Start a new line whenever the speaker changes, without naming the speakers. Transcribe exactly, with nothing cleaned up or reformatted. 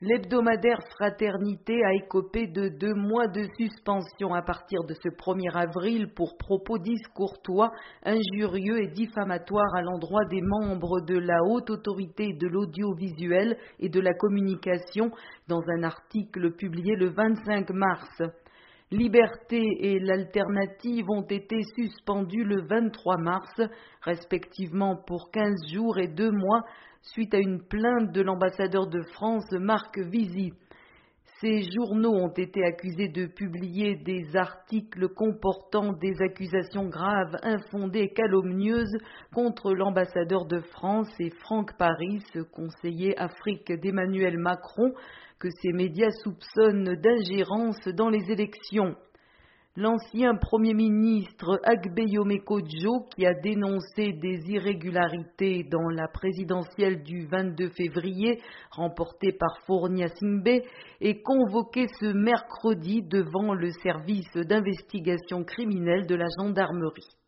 L'hebdomadaire Fraternité a écopé de deux mois de suspension à partir de ce premier avril pour propos discourtois, injurieux et diffamatoires à l'endroit des membres de la haute autorité de l'audiovisuel et de la communication dans un article publié le vingt-cinq mars. Liberté et l'Alternative ont été suspendus le vingt-trois mars, respectivement pour quinze jours et deux mois, suite à une plainte de l'ambassadeur de France, Marc Visy. Ces journaux ont été accusés de publier des articles comportant des accusations graves, infondées et calomnieuses contre l'ambassadeur de France et Franck Paris, conseiller Afrique d'Emmanuel Macron, que ces médias soupçonnent d'ingérence dans les élections. L'ancien Premier ministre Agbeyome Kodjo, qui a dénoncé des irrégularités dans la présidentielle du vingt-deux février, remportée par Fournia Simbe, est convoqué ce mercredi devant le service d'investigation criminelle de la gendarmerie.